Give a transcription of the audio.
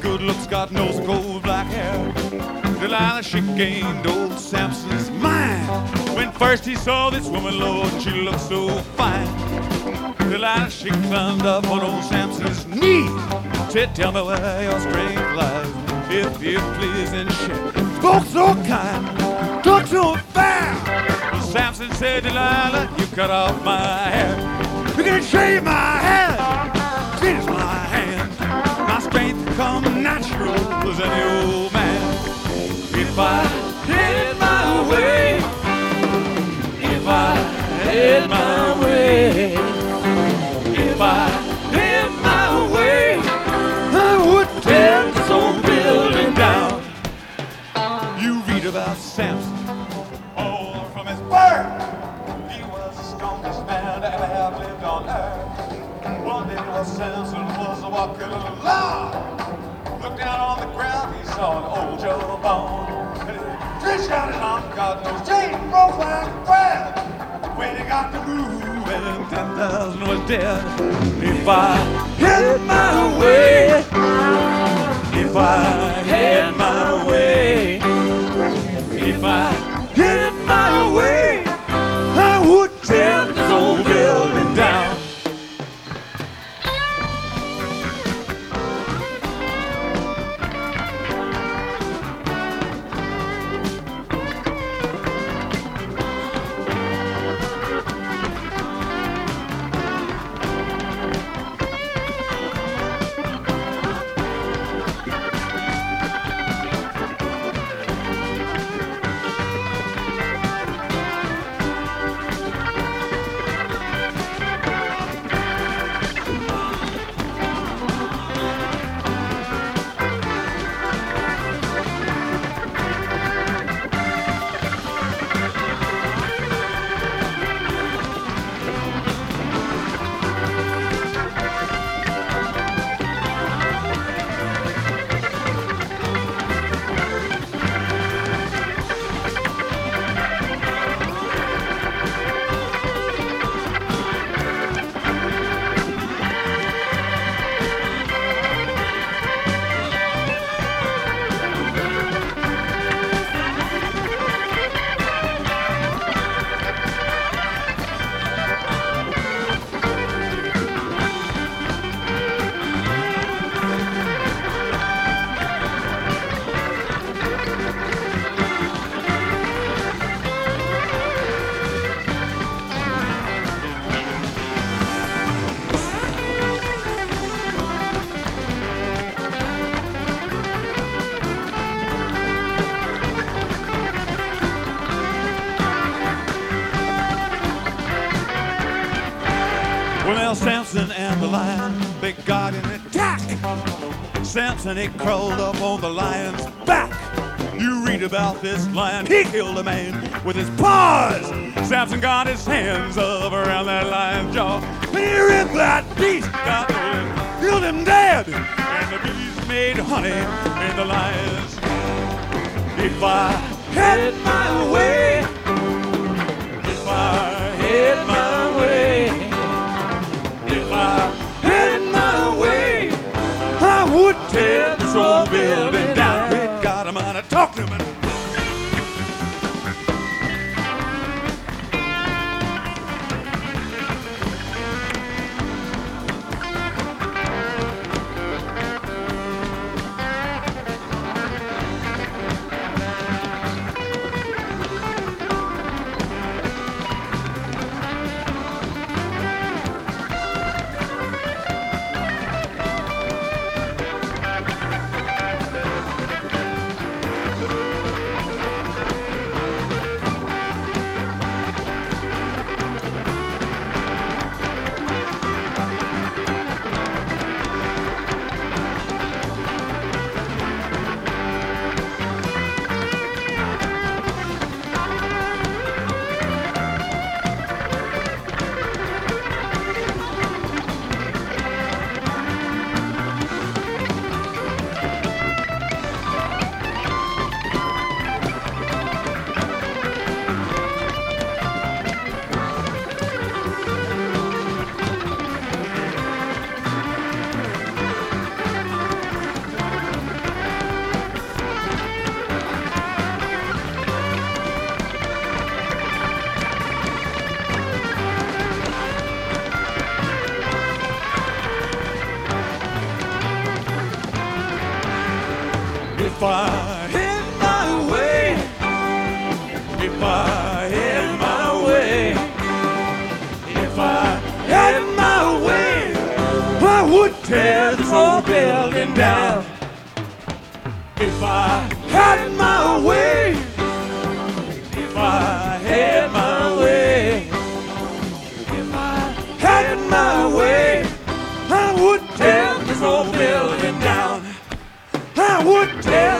good looks, got nose and gold black hair. Delilah, she gained old Samson's mind. When first he saw this woman, Lord, she looked so fine. Delilah, she climbed up on old Samson's knee. Said, tell me where your strength lies, if you please, and she spoke so kind, talked so fair. Samson said, Delilah, you cut off my hair. You can shave my head, squeeze my hand. My strength come natural as any old man. If I had my way, if I had my way, if I had my way, I would tear this old building down. You read about Samson, all from his birth. He was the strongest man to ever have lived on earth. One day while Samson was walking along, looked down on the ground, he saw an old jawbone. Stretched out his arm, God knows, chain broke like bread. When he got to moving, 10,000 was dead. If I had my way, if I had my way, if I had my way, I would tear this old building down. Well, Samson and the lion, they got an attack. Samson, he crawled up on the lion's back. You read about this lion, he killed a man with his paws. Samson got his hands up around that lion's jaw. He ripped that beast, got him, killed him dead. And the beast made honey in the lion's. If I had my way, if I had my way, if I had my way, I would tear this old building down. Good God, I'm gonna talk to me. If I had my way, if I had my way, if I had my way, I would tear this whole building down. If I had my way, if I had my way, if I had my way, I would tear this whole building down. I would tear